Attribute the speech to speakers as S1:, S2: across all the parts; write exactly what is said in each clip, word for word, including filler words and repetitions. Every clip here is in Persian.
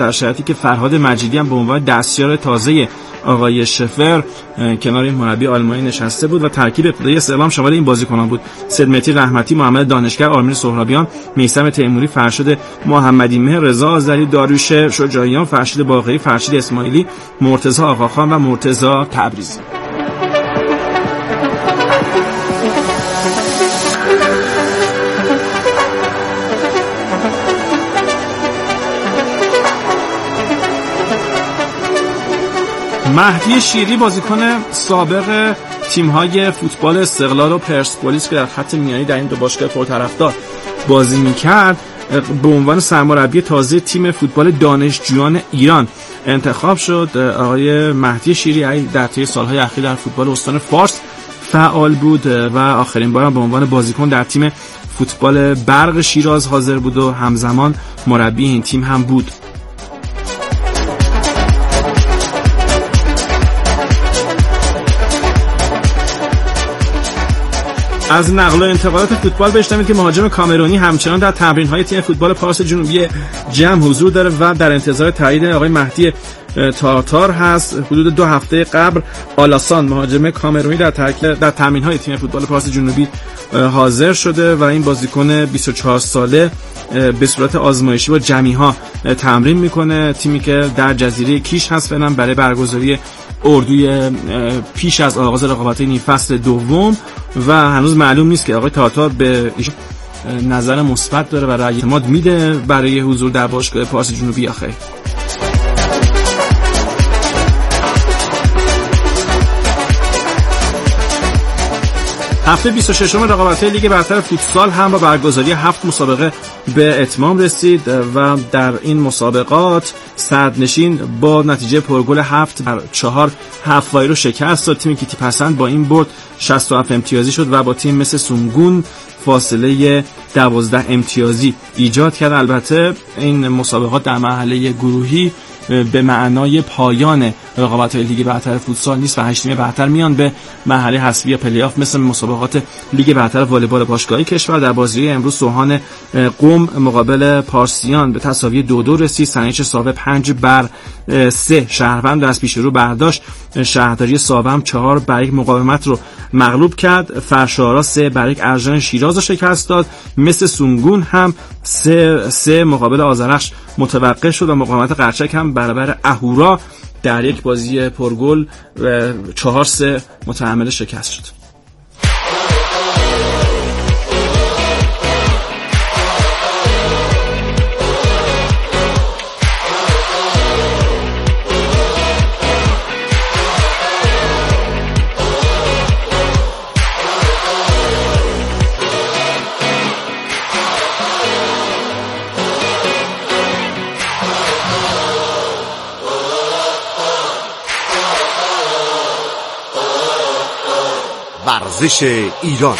S1: در شرایطی که فرهاد مجیدی هم به عنوان دستیار تازه آقای شفر کنار این مربی آلمانی نشسته بود و ترکیب ابتدایی استقلام شامل این بازیکنان بود: سیدمهدی رحمتی، محمد دانشگر، آرمین سهرابیان، میثم تیموری، فرشاد محمدی مهر، رضا آذری، داریوش شجاعیان، فرشید باقری، فرشید اسماعیلی، مرتضی آقاخان و مرتضی تبریزی. مهدی شیری بازیکن سابق تیم‌های فوتبال استقلال و پرسپولیس که در خط میانی در این دو باشگاه پرطرفدار بازی می‌کرد، به عنوان سرمربی تازه تیم فوتبال دانشجویان ایران انتخاب شد. آقای مهدی شیری در طی سال‌های اخیر در فوتبال استان فارس فعال بود و آخرین بار به عنوان بازیکن در تیم فوتبال برق شیراز حاضر بود و همزمان مربی این تیم هم بود. از نقل و انتقالات فوتبال بشنوید که مهاجم کامرونی همچنان در تمرین‌های تیم فوتبال پارس جنوبی جم حضور داره و در انتظار تایید آقای مهدی تارتار هست. حدود دو هفته قبل آلاسان مهاجم کامرونی در ترکیب در تمرین‌های تیم فوتبال پارس جنوبی حاضر شده و این بازیکن بیست و چهار ساله به صورت آزمایشی با جمیع‌ها تمرین میکنه. تیمی که در جزیره کیش هست فعلا برای برگزاری اردوی پیش از آغاز رقابت‌های نیم فصل دوم و هنوز معلوم نیست که آقای تارتار به نظر مثبت داره و رأی اعتماد میده برای حضور در باشگاه پارس جنوبی یا خیر. هفته بیست و ششم رقابت‌های لیگ برتر فوتسال هم با برگزاری هفت مسابقه به اتمام رسید و در این مسابقات صدرنشین با نتیجه پرگل هفت بر چهار هفوایی رو شکست داد. تیم کیتی پسند با این برد شصت و هفت امتیازی شد و با تیم مثل سونگون فاصله دوازده امتیازی ایجاد کرد. البته این مسابقات در مرحله گروهی به معنای پایان رقابت‌های لیگ برتر فوتسال نیست و هشت تیم برتر میان به مرحله حذفی یا پلی آف. مثل مسابقات لیگ برتر والیبال باشگاهی کشور در بازی امروز سوهان قم مقابل پارسیان به تساوی دو دو رسید. سنیچ ساوه پنج بر سه شهروند از پیش رو برداشت. شهرداری ساوه هم چهار بر یک مقاومت رو مغلوب کرد. فرشارا سه بر یک ارژن شیراز رو شکست داد. مثل سونگون هم سه سه مقابل آذرخش متوقف شد و مقاومت قرچک هم برابر اهورا در یک بازی پرگل چهار سه متحمل شکست شد.
S2: ورزش ایران.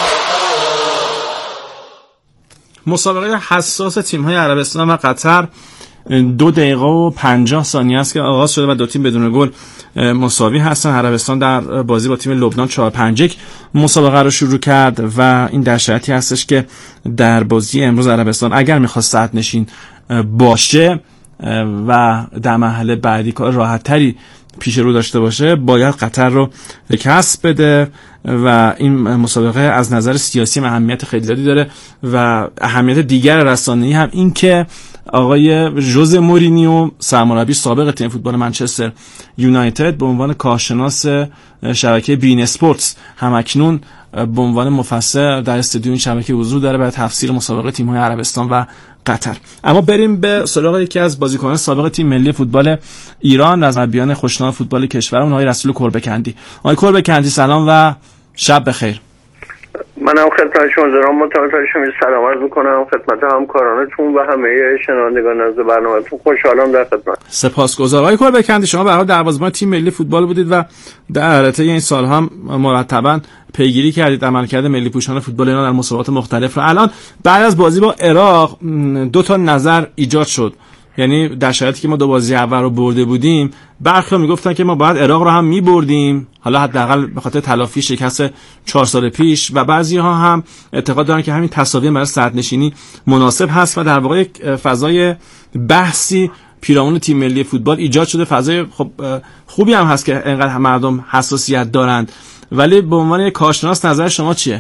S1: مسابقه حساس تیم‌های عربستان و قطر دو دقیقه و پنجاه ثانیه است که آغاز شده و دو تیم بدون گل مساوی هستن. عربستان در بازی با تیم لبنان چهار پنج یک مسابقه رو شروع کرد و این در شرایطی هستش که در بازی امروز عربستان اگر می‌خواست صدرنشین باشه و در مرحله بعدی کار راحت‌تری پیش رو داشته باشه باید قطر رو کسب بده و این مسابقه از نظر سیاسی اهمیت خیلی زیادی داره و اهمیت دیگر رسانه‌ای هم این که آقای ژوزه مورینیو سرمربی سابق تیم فوتبال منچستر یونایتد به عنوان کارشناس شبکه بین اسپورتس همکنون به عنوان مفسر در استودیو این شبکه حضور داره برای تفسیر مسابقه تیم‌های عربستان و قطر. اما بریم به سراغ یکی از بازیکنان سابق تیم ملی فوتبال ایران از مربیان خوشنام فوتبال کشورمون آقای رسول کربکندی. آقای کربکندی سلام و شب بخیر.
S3: منم خدمت شما جناب متعال شما سلام عرض می‌کنم خدمت همکارانتون و همه شنوندگان از برنامه‌تون. خوشحالم در خدمت.
S1: سپاسگزارم. آقای کربکندی شما به هر حال دروازه‌بان تیم ملی فوتبال بودید و در طی این سال هم مرتباً پیگیری کردید عملکرد ملی پوشان فوتبال ایران در مسابقات مختلف رو. الان بعد از بازی با عراق دو تا نظر ایجاد شد، یعنی در شرایطی که ما دو بازی اول رو برده بودیم برخی میگفتن که ما باید عراق رو هم میبردیم، حالا حداقل به خاطر تلافی شکست چهار سال پیش، و بعضی ها هم اعتقاد دارن که همین تساوی برای صدرنشینی مناسب هست و در واقع یک فضای بحثی پیرامون تیم ملی فوتبال ایجاد شده. فضای خب خوبی هم هست که اینقدر مردم حساسیت دارند، ولی به عنوان یک کارشناس نظر شما چیه؟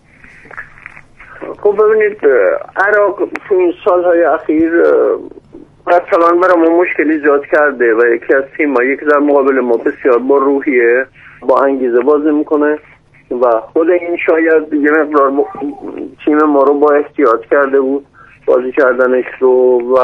S3: خب ببینید عراق تو این سالهای اخیر مثلا برای ما مشکلی ایجاد کرده و یکی از تیمایی که در مقابل ما بسیار با روحیه با انگیزه بازی میکنه و خود این شاید یه مقدار تیم ما رو با احتیاط کرده بود بازی کردنش رو و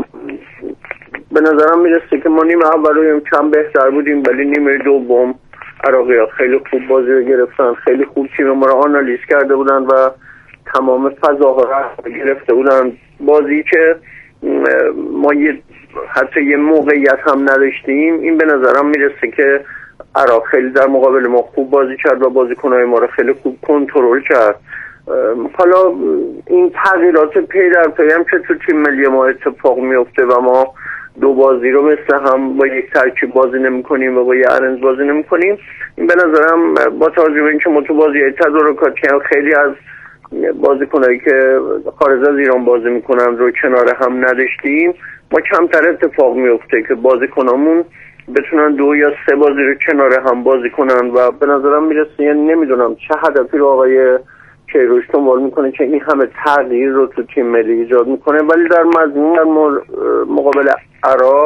S3: به نظرم میرسه که ما نیمه اول کم بهتر بودیم، ولی نیمه دوم عراقی ها خیلی خوب بازی رو گرفتن، خیلی خوب تیم ما رو آنالیز کرده بودن و تمام فضاها رو گرفته بودن. بازی که ما یه حتی یه موقعیت هم نداشتیم، این به نظرم میرسه که عراق خیلی در مقابل ما خوب بازی کرد و بازیکن‌های ما رو خیلی خوب کنترل کرد. حالا این تغییرات پی در پی هم که تو تیم ملی ما اتفاق میفته و ما دو بازی رو مثل هم با یک ترکیب بازی نمی کنیم و با یه ارنج بازی نمی کنیم، این به نظرم با توجه به اینکه ما تو بازی تدارکاتی خیلی از بازیکنایی که خارج از ایران بازی میکنن رو کنار هم نداشتیم، ما کمتر اتفاق میفته که بازیکنامون بتونن دو یا سه بازی رو کنار هم بازی کنن و به نظرم میرسه، یعنی نمیدونم چه هدفی رو آقای کیروش دنبال میکنه که این همه تغییر رو تو تیم ملی ایجاد میکنه، ولی در مجموع در مقابل عراق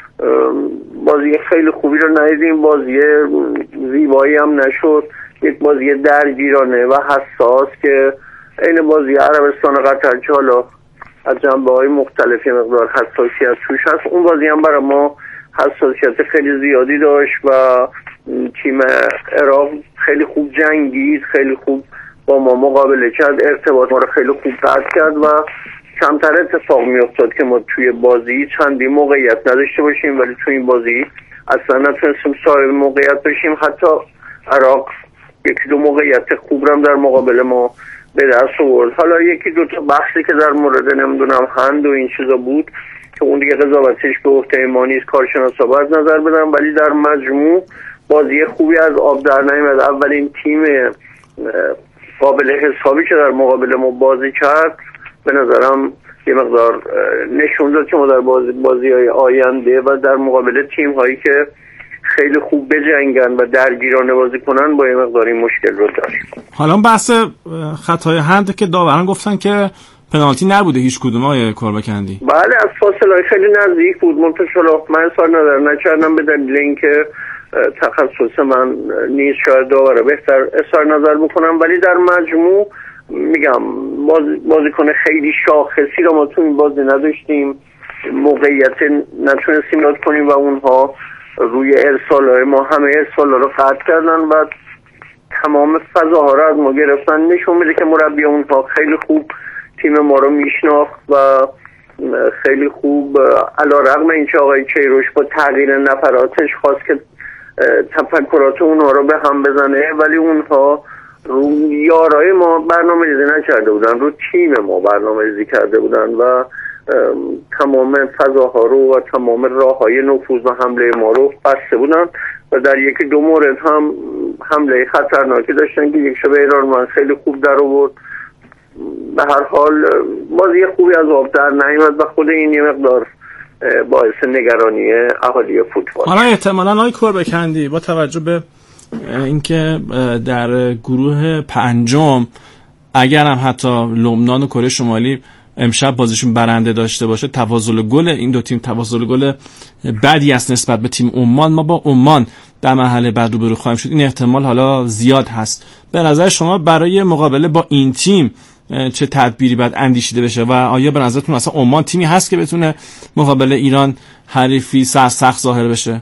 S3: بازی خیلی خوبی رو ندیدیم، بازی زیبایی هم نشد، یک بازی درگیرانه و حساس که این بازی عربستان و قطر که حالا از جنبه‌های مختلفی مقدار حساسیت توش هست، اون بازی هم برای ما حساسیت خیلی زیادی داشت و تیم عراق خیلی خوب جنگید، خیلی خوب با ما مقابله کرد، ارتباط ما رو خیلی خوب قطع کرد و کمتر اتفاق می افتاد که ما توی بازی چندی موقعیت نداشته باشیم، ولی توی این بازی اصلا نتونستیم صاحب موقعیت باشیم. حتی عراق یکی دو موقعیت خوب هم در مقابل ما به دست آورد. حالا یکی دو تا بحثی که در مورد نمیدونم هند و این چیزا بود که اون دیگه قضاوتش به عهده ما نیست، کارشناسا باید نظر بدن، ولی در مجموع بازی خوبی از آب در نیامد. اولین تیم قابل حسابی که در مقابل ما بازی کرد به نظرم یه مقدار نشون داد که ما در بازی بازی‌های آینده و در مقابل تیم‌هایی که خیلی خوب بجنگن و درگیرانه بازی کنن با یه مقداری مشکل رو داشت.
S1: حالا بحث خطای هند که داوران گفتن که پنالتی نبوده هیچ کدوم آقای کوربکندی.
S3: بله از فاصله خیلی نزدیک بود، منتها من اصلا ندارم نکردم به دلیل اینکه تخصص من نیست، شاید داوره بهتر اظهار نظر بکنم، ولی در مجموع میگم بازیکن خیلی شاخصی رو ما تو این بازی نداشتیم، موقعیت نتونستیم یاد کنیم و اونها روی ارسال‌های ما همه ارسال‌ها رو قطع کردن و تمام فضاها رو از ما گرفتن. نشون میده که مربی اونها خیلی خوب تیم ما رو میشناخت و خیلی خوب علیرغم اینکه آقای کیروش با تغییر نفراتش خواست که تفکرات اونها رو به هم بزنه، ولی اونها رو یارای ما برنامه ریزی نکرده بودن، رو تیم ما برنامه ریزی کرده بودن و تمام فضاها رو و تمام راههای نفوذ و حمله ما رو بسته بودن و در یکی دو مورد هم حمله خطرناکی داشتن که یک شبه ایران من خیلی خوب در آورد. به هر حال بازی خوبی از آب در نیامد و خود این یه مقدار باعث نگرانی اهالی فوتبال.
S1: حالا احتمالاً آقای کوربکندی با توجه به اینکه در گروه پنجم اگر هم حتی لبنان و کره شمالی امشب بازیشون برنده داشته باشه، تفاضل گل این دو تیم تفاضل گل بدی است نسبت به تیم عمان، ما با عمان در مرحله بعد روبرو خواهیم شد، این احتمال حالا زیاد هست. به نظر شما برای مقابله با این تیم چه تدبیری باید اندیشیده بشه و آیا به نظرتون اصلا عمان تیمی هست که بتونه مقابل ایران حریفی سخت ظاهر بشه؟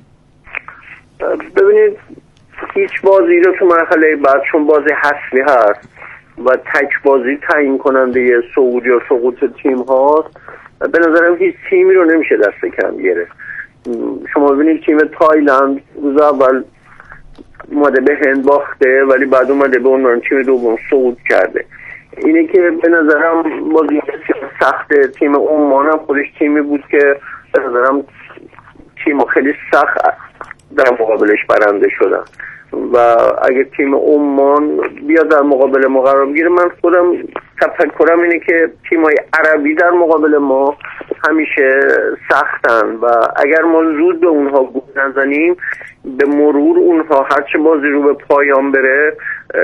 S3: ببینید هیچ بازی رو تو مرحله بعد چون بازی حسمی هست و تک بازی تعیین کننده صعود یا سقوط تیم هاست، به نظرم هیچ تیمی رو نمیشه دست کم گرفت. شما ببینید تیم تایلند روز اول اومده به هند باخته ولی بعد اومده به عنوان تیم دوم صعود کرده. اینه که به نظرم بازی بسیار سخته. تیم عمان هم خودش تیمی بود که به نظرم تیم خیلی سخت در مقابلش برنده شدن و اگه تیم عمان بیاد در مقابل ما قرار بگیره، من خودم تفکرم اینه که تیمای عربی در مقابل ما همیشه سختن و اگر ما زود به اونها گول نزنیم به مرور اونها هرچه بازی رو به پایان بره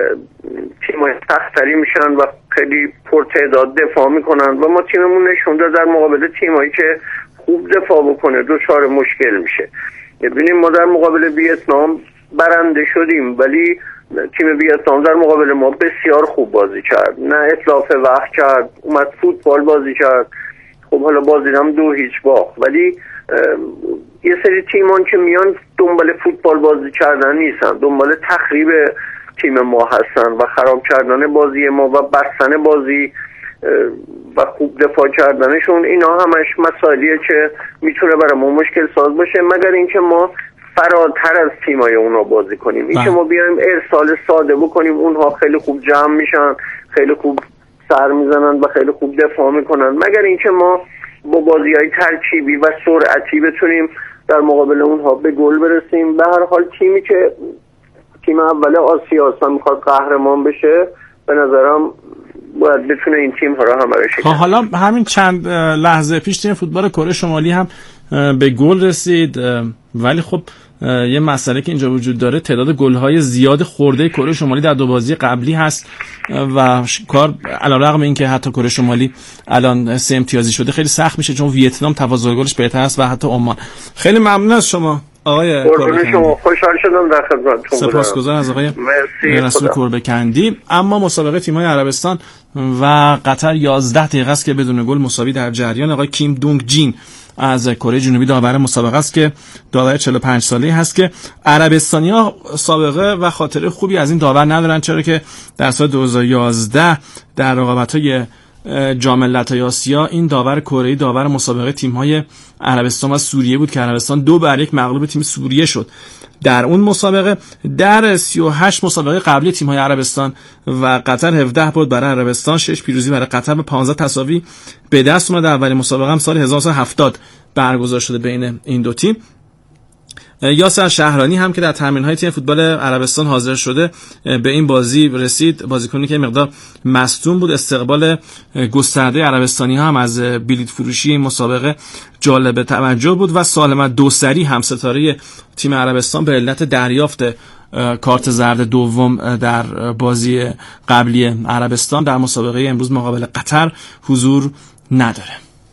S3: تیم‌های سخت‌تری میشن و خیلی پرتعداد دفاع میکنن و ما تیممون نشون داد در مقابل تیمایی که خوب دفاع بکنه دچار مشکل میشه. ببینیم ما در مقابل ویتنام برنده شدیم ولی تیم ویتنام در مقابل ما بسیار خوب بازی کرد، نه اتلاف وقت کرد، اومد فوتبال بازی کرد. خب حالا بازی هم دو هیچ باخت ولی یه سری تیمان که میان دنبال فوتبال بازی کردن نیستن، دنبال تخریب تیم ما هستن و خراب کردن بازی ما و بستن بازی و خوب دفاع کردنشون. اینا همش مسائلیه که میتونه برای ما مشکل ساز باشه مگر اینکه ما فراتر از تیمای اونا بازی کنیم. این که ما بیایم ارسال ساده بکنیم اونها خیلی خوب جمع میشن، خیلی خوب سر میزنن و خیلی خوب دفاع میکنن، مگر اینکه ما با بازی‌های ترکیبی و سرعتی بتونیم در مقابل اونها به گل برسیم. به هر حال تیمی که تیم اول آسیا است و میخواد قهرمان بشه به نظرم باید بتونه این تیم ها رو همه رو شکست.
S1: حالا همین چند لحظه پیش تیم فوتبال کره شمالی هم به گل رسید ولی خب یه مسئله که اینجا وجود داره تعداد گل‌های زیاد خورده کره شمالی در دو بازی قبلی هست و کار علیرغم اینکه حتی کره شمالی الان سه امتیازی شده خیلی سخت میشه چون ویتنام تفاضل گلش بهتر است و حتی عمان. خیلی ممنون از شما آقای
S3: کوربکندی. شما خوشحال شدم در خدمتتون بودم.
S1: سپاسگزارم از آقای رسول کوربکندی. اما مسابقه تیم‌های عربستان و قطر یازده دقیقه است که بدون گل مساوی در جریان. آقای کیم دونگ جین از کره جنوبی داور مسابقه است که داور چهل و پنج ساله‌ای هست که عربستانی‌ها سابقه و خاطره خوبی از این داور ندارن چرا که در سال دو هزار و یازده در رقابت‌های جام ملت‌های آسیا این داور کره‌ای داور مسابقه تیم‌های عربستان و سوریه بود که عربستان دو بر یک مغلوب تیم سوریه شد. در اون مسابقه در سی و هشت مسابقه قبلی تیم‌های عربستان و قطر هفده برد برای عربستان، شش پیروزی برای قطر و پانزده تساوی به دست اومد. اولین مسابقه هم سال هزار و نهصد و هفتاد برگزار شده بین این دو تیم. یاسر شهرانی هم که در تمرین‌های تیم فوتبال عربستان حاضر شده به این بازی رسید، بازیکنی که مقدار مصدوم بود. استقبال گسترده عربستانی‌ها هم از بلیط فروشی این مسابقه جالب توجه بود و سالمت دوسری هم ستاره تیم عربستان به علت دریافت کارت زرد دوم در بازی قبلی عربستان در مسابقه امروز مقابل قطر حضور نداره.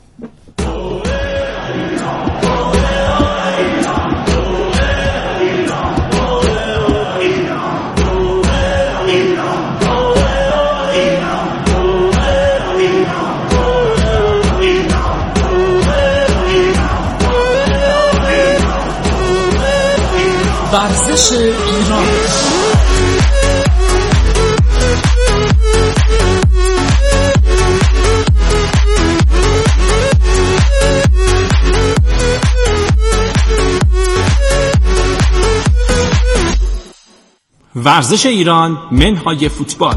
S2: ورزش ایران.
S1: ورزش ایران منهای فوتبال.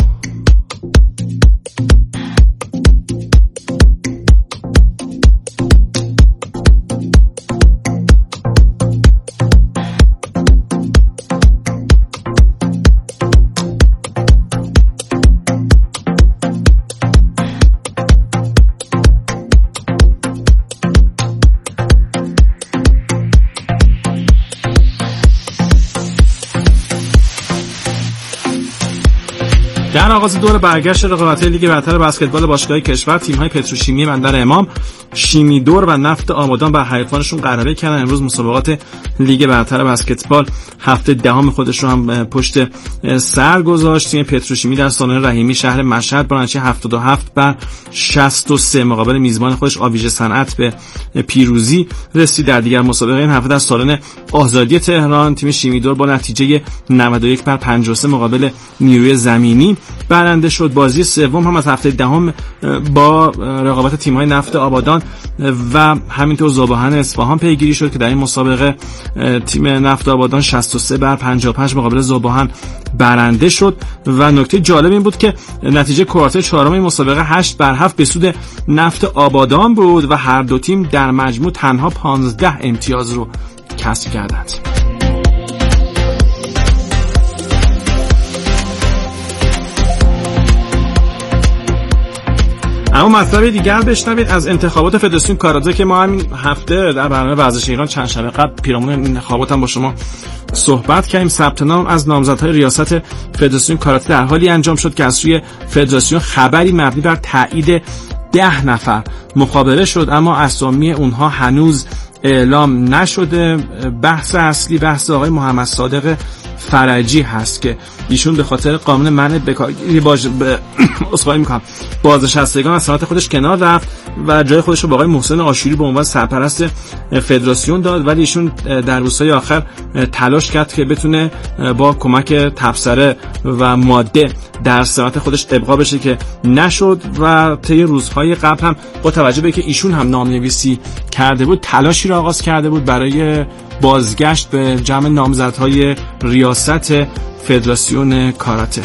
S1: در آغاز دور برگشت رقابت‌های لیگ برتر بسکتبال باشگاه‌های کشور تیم‌های پتروشیمی بندر امام، شیمیدور و نفت آبادان بر حریفانشون غلبه کردن. امروز مسابقات لیگ برتر بسکتبال هفته دهم خودش رو هم پشت سر گذاشت. تیم پتروشیمی در سالن رحیمی شهر مشهد با نتیجه هفتاد و هفت بر شصت و سه مقابل میزبان خودش آویژه صنعت به پیروزی رسید. در دیگر مسابقه این هفته در سالن آزادی تهران تیم شیمیدور با نتیجه نود و یک بر پنجاه و سه مقابل نیروی زمینی برنده شد. بازی سوم هم از هفته دهم با رقابت تیم‌های نفت آبادان و همینطور ذوباهن اصفهان پیگیری شد که در این مسابقه تیم نفت آبادان شصت و سه بر پنجاه و پنج مقابل ذوباهن برنده شد و نکته جالب این بود که نتیجه کوارتر چهارم این مسابقه هشت بر هفت به سود نفت آبادان بود و هر دو تیم در مجموع تنها پانزده امتیاز رو کسب کردند. اما مطلب دیگر بشنوید از انتخابات فدراسیون کاراته که ما همین هفته در برنامه ورزش ایران چند شب قبل پیرامون این انتخابات هم با شما صحبت کردیم. ثبت نام از نامزدهای ریاست فدراسیون کاراته در حالی انجام شد که از سوی فدراسیون خبری مبنی بر تایید ده نفر مخابره شد، اما اسامی اونها هنوز اعلام نشده. بحث اصلی بحث آقای محمد صادق فرجی هست که ایشون به خاطر قانون منع بکارگیری باج به اصلاحی میکنم بازنشستگان از صنعت خودش کنار رفت و جای خودش رو با آقای محسن آشوری به عنوان سرپرست فدراسیون داد، ولی ایشون در روزهای آخر تلاش کرد که بتونه با کمک تبصره و ماده در صنعت خودش ابقا بشه که نشد و طی روزهای قبل هم با توجه به که ایشون هم نامنویسی کرده بود تلاشی را آغاز کرده بود برای بازگشت به جمع نامزدهای ریاست فدراسیون کاراته.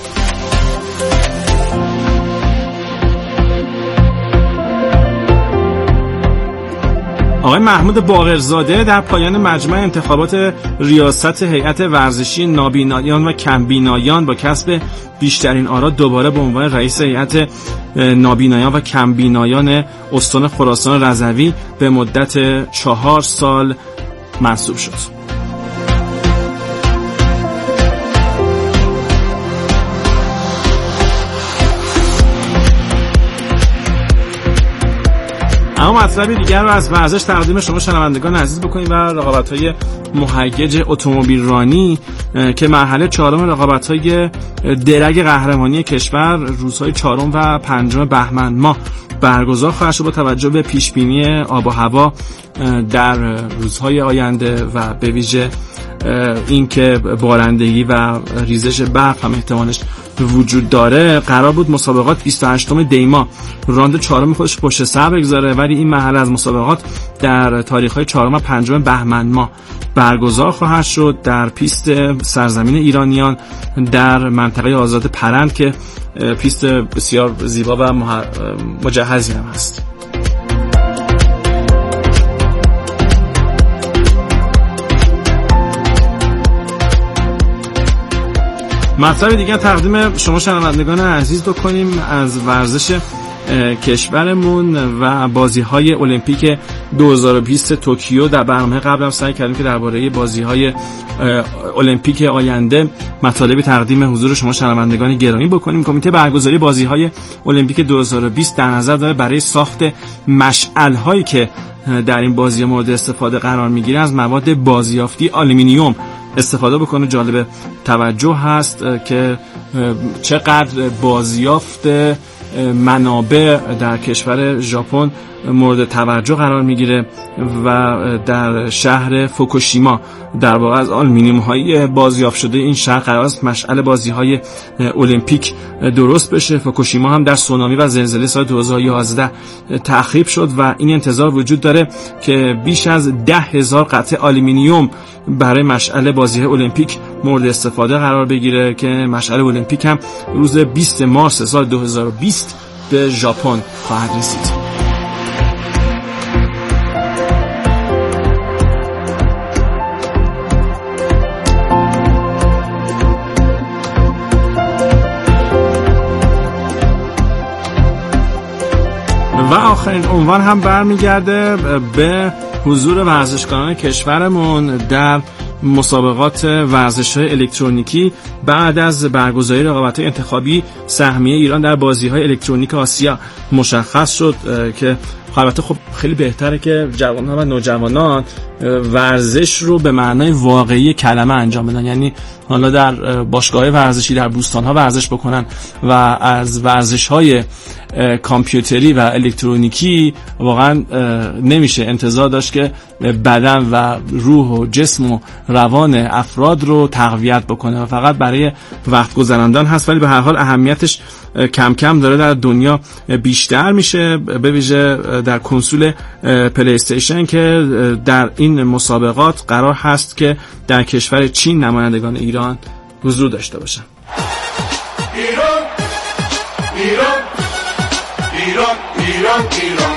S1: آقای محمود باقرزاده در پایان مجمع انتخابات ریاست هیئت ورزشی نابینایان و کمبینایان با کسب بیشترین آرا دوباره به عنوان رئیس هیئت نابینایان و کمبینایان استان خراسان رضوی به مدت چهار سال منصوب شد. اما مطلب دیگر رو از ورزش تقدیم شما شنوندگان عزیز بکنیم و رقابت‌های مهیج اتومبیل رانی که مرحله چهارم رقابت‌های درگ قهرمانی کشور روزهای چهارم و پنجم بهمن ماه برگزار خواهد شد با توجه به پیشبینی آب و هوا در روزهای آینده و به ویژه اینکه بارندگی و ریزش برف هم احتمالش وجود داره. قرار بود مسابقات بیست و هشتم دی ماه راند چهارم خودش پشت سر بگذاره، ولی این مرحله از مسابقات در تاریخ‌های چهارم و پنجم بهمن ماه برگزار خواهد شد در پیست سرزمین ایرانیان در منطقه آزاد پرند که پیست بسیار زیبا و مجهزی هم هست. مطلب دیگه تقدیم شما شنوندگان عزیز بکنیم از ورزش کشورمون و بازی‌های المپیک دو هزار و بیست توکیو. در برنامه قبل هم سعی کردیم که درباره بازی‌های المپیک آینده مطالب تقدیم حضور شما شنوندگان گرامی بکنیم. کمیته برگزاری بازی‌های المپیک دو هزار و بیست در نظر داره برای ساخت مشعل‌هایی که در این بازی مورد استفاده قرار می‌گیره از مواد بازیافتی آلومینیوم استفاده بکنه. جالب توجه هست که چقدر بازیافت منابع در کشور ژاپن مورد توجه قرار میگیره و در شهر فوکوشیما در واقع از آلومینیوم های بازیافت شده این شهر قرار است مشعل بازی های المپیک درست بشه. فوکوشیما هم در سونامی و زلزله سال دو هزار و یازده تخریب شد و این انتظار وجود داره که بیش از ده هزار قطعه آلومینیوم برای مشعل بازی المپیک مورد استفاده قرار بگیره که مشعل المپیک هم روز بیست مارس سال دو هزار و بیست به ژاپن خواهد رسید. و آخرین عنوان هم برمیگرده به حضور ورزشکاران کشورمون در مسابقات ورزش‌های الکترونیکی بعد از برگزاری رقابت‌های انتخابی. سهمیه ایران در بازی‌های الکترونیک آسیا مشخص شد که البته خب خیلی بهتره که جوانان و نوجوانان ورزش رو به معنای واقعی کلمه انجام بدن، یعنی حالا در باشگاه‌های ورزشی در بوستان‌ها ورزش بکنن و از ورزش‌های کامپیوتری و الکترونیکی واقعا نمیشه انتظار داشت که بدن و روح و جسم و روان افراد رو تقویت بکنه و فقط برای وقت گذراندن هست، ولی به هر حال اهمیتش کم کم داره در دنیا بیشتر میشه، به ویژه در کنسول پلی استیشن که در این مسابقات قرار هست که در کشور چین نمایندگان ایران حضور داشته باشن.
S4: ایران ایران ایران ایران ایران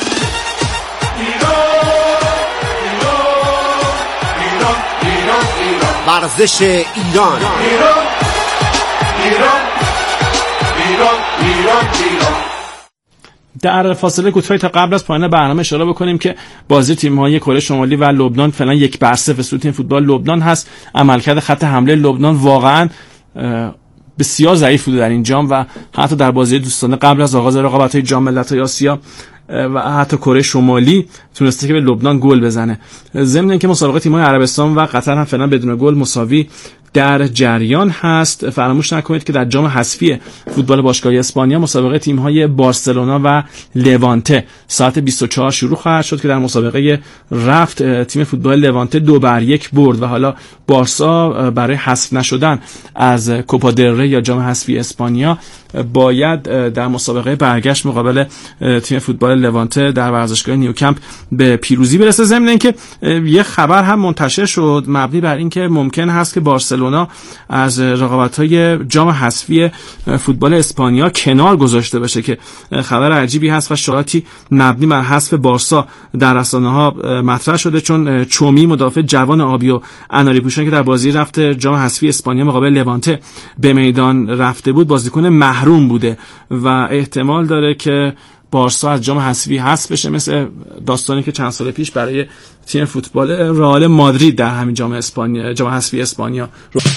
S4: ایران ایران ایران
S5: ورزش ایران
S4: ایران ایران ایران ایران ایران
S1: در فاصله کوتاهی تا قبل از پایان برنامه اشاره بکنیم که بازی تیم‌های کره شمالی و لبنان فعلا یک بر صفر سود تیم فوتبال لبنان هست. عملکرد خط حمله لبنان واقعا بسیار ضعیف بوده در این جام و حتی در بازی دوستانه قبل از آغاز رقابت‌های جام ملت‌های آسیا و حتی کره شمالی تونسته که به لبنان گل بزنه. ضمن اینکه مسابقه تیم‌های عربستان و قطر هم فعلا بدون گل مساوی در جریان هست. فراموش نکنید که در جام حذفی فوتبال باشگاهی اسپانیا مسابقه تیم‌های بارسلونا و لوانته ساعت بیست و چهار شروع خواهد شد که در مسابقه رفت تیم فوتبال لوانته دو بر یک برد و حالا بارسا برای حذف نشدن از کوپا دل ری یا جام حذفی اسپانیا باید در مسابقه برگشت مقابل تیم فوتبال لوانته در ورزشگاه نیوکمپ به پیروزی برسه. ضمن اینکه یه خبر هم منتشر شد مبنی بر اینکه ممکن هست که بارسلونا از رقابت‌های جام حذفی فوتبال اسپانیا کنار گذاشته بشه که خبر عجیبی هست و شایعاتی مبنی بر حذف بارسا در رسانه‌ها مطرح شده، چون چومی مدافع جوان آبی و اناری پوشان که در بازی رفت جام حذفی اسپانیا مقابل لوانته به میدان رفته بود بازیکن محروم بوده و احتمال داره که بارسا از جام حذفی حذف بشه، مثل داستانی که چند سال پیش برای تیم فوتبال رئال مادرید در همین جام اسپانیا جام حذفی اسپانیا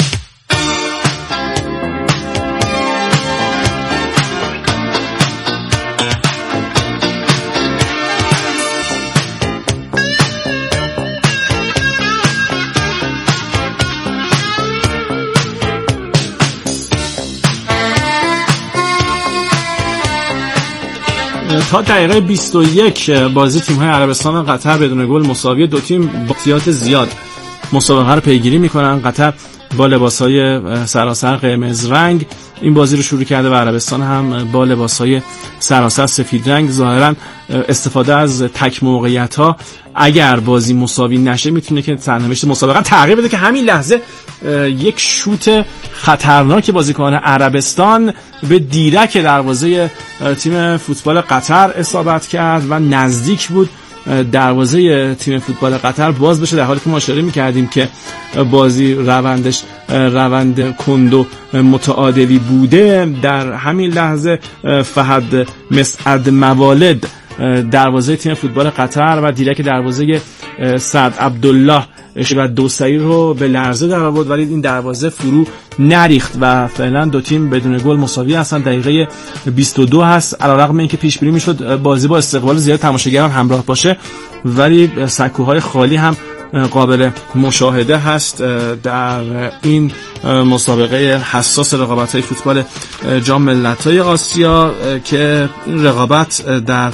S1: تا دقیقه بیست و یک بازی تیم‌های عربستان و قطر بدون گل مساوی. دو تیم با احتیاط زیاد مسابقه رو پیگیری میکنن. قطر با لباس‌های سراسر قرمز رنگ این بازی رو شروع کرده و عربستان هم با لباس‌های سراسر سفید رنگ. ظاهراً استفاده از تک موقعیت‌ها اگر بازی مساوی نشه میتونه که سرنوشت مسابقه تغییر بده که همین لحظه یک شوت خطرناک بازیکن عربستان به دیرک دروازه تیم فوتبال قطر اصابت کرد و نزدیک بود دروازه تیم فوتبال قطر باز بشه، در حالی که ما اشاره می‌کردیم که بازی روندش روند کند و متعادلی بوده. در همین لحظه فهد مسعد موالد دروازه تیم فوتبال قطر و دیرک دروازه سعد عبدالله و دوسری رو به لرزه در آورد، ولی این دروازه فرو نریخت و فعلا دو تیم بدون گل مساوی هستن. دقیقه بیست و دو هست. علیرغم اینکه پیش بینی میشد بازی با استقبال زیاد تماشاگران همراه باشه، ولی سکوهای خالی هم قابل مشاهده هست در این مسابقه حساس رقابت‌های فوتبال جام ملت‌های آسیا که رقابت در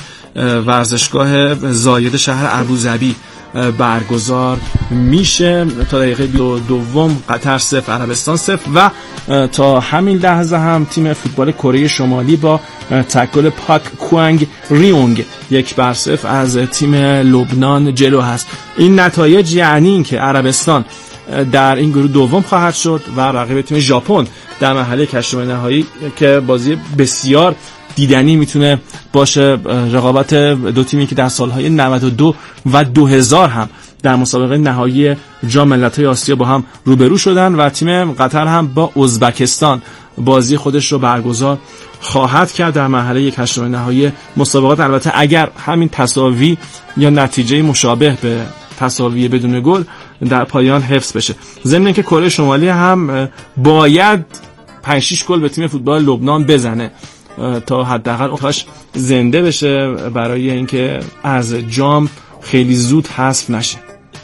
S1: ورزشگاه زاید شهر ابوظبی برگزار میشه. تا دقیقه دوم قطر صفر عربستان صفر و تا همین لحظه هم تیم فوتبال کره شمالی با تکل پاک کوانگ ریونگ یک بر صفر از تیم لبنان جلو هست. این نتایج یعنی این که عربستان در این گروه دوم خواهد شد و رقیب تیم ژاپن در مرحله هشتم نهایی که بازی بسیار دیدنی میتونه باشه. رقابت دو تیمی که در سالهای نود و دو و دو هزار هم در مسابقه نهایی جام ملت‌های آسیا با هم روبرو شدن و تیم قطر هم با ازبکستان بازی خودش رو برگزار خواهد کرد در مرحله یک هشتم نهایی مسابقات. البته اگر همین تساوی یا نتیجه مشابه به تساوی بدون گل در پایان حفظ بشه. ضمن اینکه کره شمالی هم باید پنج شش گل به تیم فوتبال لبنان بزنه تا حداقل اونهاش زنده بشه برای اینکه از جام خیلی زود حذف نشه.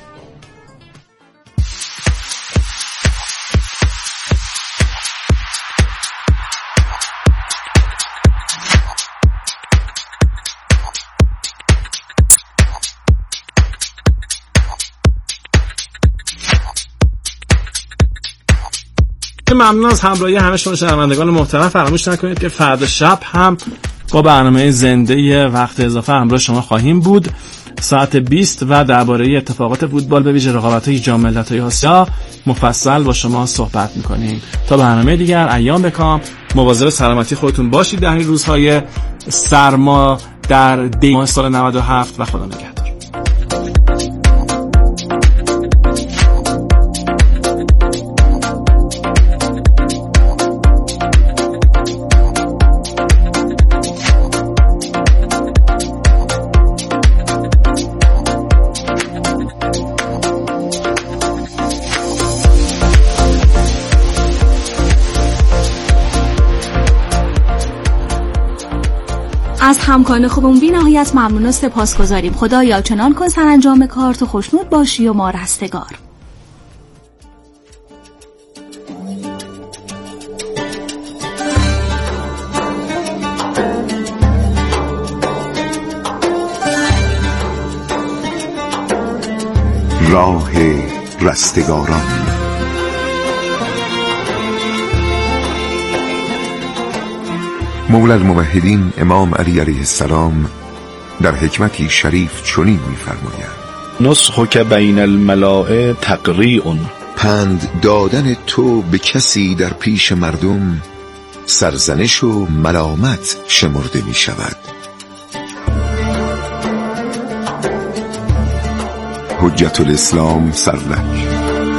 S1: ممنون از همراهی همه شما شنوندگان محترم. فراموش نکنید که فردا شب هم با برنامه زنده وقت اضافه همراه شما خواهیم بود ساعت بیست و درباره اتفاقات فوتبال به ویژه رقابت‌های جام ملت‌های آسیا مفصل با شما صحبت می‌کنیم. تا برنامه دیگر، ایام بکام، مواظب سلامتی خودتون باشید در این روزهای سرما در دی ماه سال نود و هفت و خدا نگهدار.
S5: از همکاران خوبمون بی نهایت ممنون و سپاسگزاریم. خدایا چنان کن سرانجام کار تو خوشنود باشی و ما رستگار.
S6: راه رستگاران. مولا الموحدین امام علی علیه السلام در حکمتی شریف چنین می‌فرماید:
S7: نصحک بین الملاء تقریع.
S6: پند دادن تو به کسی در پیش مردم سرزنش و ملامت شمرده می شود. حجت الاسلام سرلک.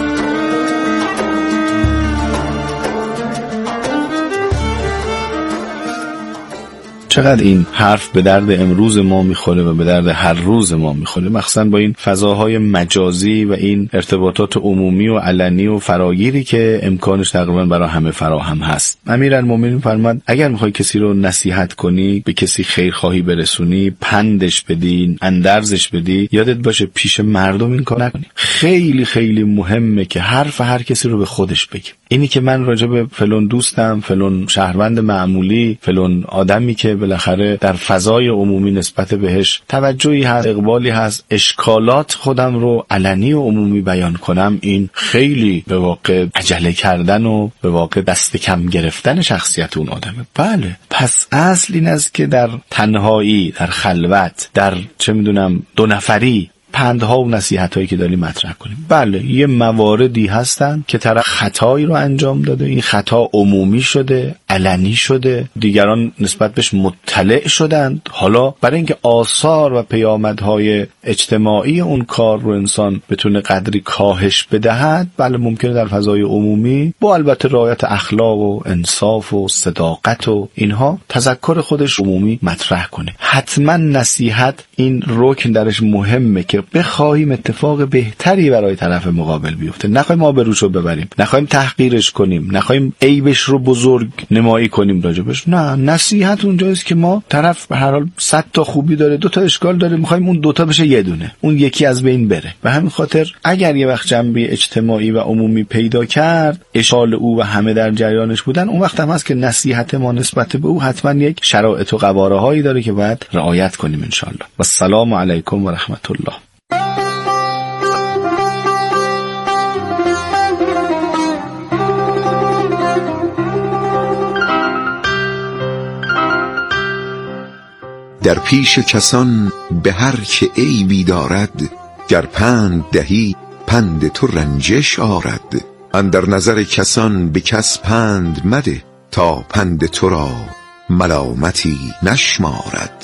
S7: چقدر این حرف به درد امروز ما میخوره و به درد هر روز ما میخوره، مخصوصا با این فضاهای مجازی و این ارتباطات عمومی و علنی و فراگیری که امکانش تقریبا برای همه فراهم هست. امیرالمومنین فرمود اگر میخوای کسی رو نصیحت کنی، به کسی خیرخواهی برسونی، پندش بدی، اندرزش بدی، یادت باشه پیش مردم این کار نکنی. خیلی خیلی مهمه که حرف هر کسی رو به خودش بگی. اینی که من راجع به فلان دوستم، فلان شهروند معمولی، فلان آدمی که بالاخره در فضای عمومی نسبت بهش توجهی هست، اقبالی هست، اشکالات خودم رو علنی و عمومی بیان کنم، این خیلی به واقع عجله کردن و به واقع دست کم گرفتن شخصیت اون آدمه. بله، پس اصل این است که در تنهایی، در خلوت، در چه میدونم دو نفری پندها و نصیحتایی که داریم مطرح کنیم. بله، یه مواردی هستن که طرف خطایی رو انجام داده، این خطا عمومی شده، علنی شده، دیگران نسبت بهش مطلع شدند. حالا برای اینکه آثار و پیامدهای اجتماعی اون کار رو انسان بتونه قدری کاهش بدهد، بله ممکنه در فضای عمومی با البته رعایت اخلاق و انصاف و صداقت و اینها تذکر خودش عمومی مطرح کنه. حتما نصیحت این رکن درش مهمه که بخوایم اتفاق بهتری برای طرف مقابل بیفته. نخوایم آبروشو ببریم، نخوایم تحقیرش کنیم، نخوایم عیبش رو بزرگ نمایی کنیم راجبش. نه، نصیحت اونجاست که ما طرف به هر حال صد تا خوبی داره، دو تا اشکال داره، میخوایم اون دوتا بشه یه دونه، اون یکی از بین بره. و همین خاطر اگر یه وقت جنبه اجتماعی و عمومی پیدا کرد، اشال او و همه در جریانش بودن، اون وقت هم هست که نصیحت ما نسبت به او حتما یک شرایط و قواره هایی داره که باید رعایت کنیم ان شاء الله. و السلام علیکم و رحمت الله.
S6: در پیش کسان به هر که عیبی دارد، گر پند دهی پند تو رنجش آرد. اندر نظر کسان به کس پند مده، تا پند تو را ملامتی نشمارد.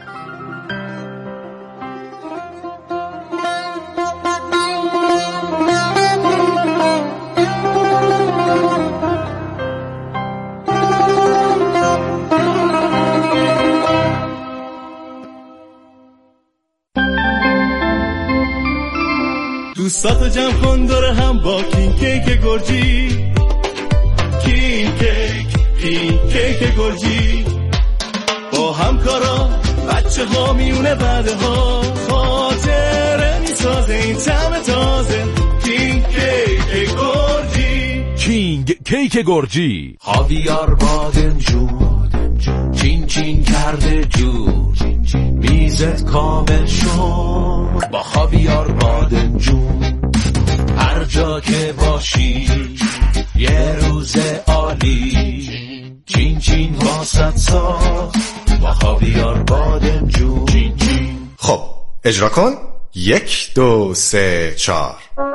S8: دوستاتو جمع کن دور هم با کین کیک گرجی، کین کیک کین کیک گرجی، با همکارا بچه ها میونه بعدها خاطره میسازه این طعم تازه. کین کیک گرجی،
S2: کینگ کیک گرجی،
S9: خاویار بادمجون چین چین کرده جور، میزت کامل شد با خاویار بادمجون. هر جا که باشی یه روز عالی، چین چین واسط ساخت با خاویار بادمجون. چین چین.
S10: خب اجرا کن. یک دو سه چار.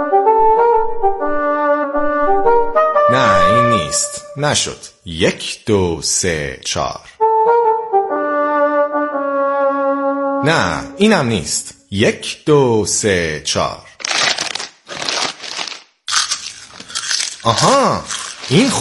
S10: نه این نیست، نشد. یک دو سه چار. نه اینم نیست. یک دو سه چار. آها این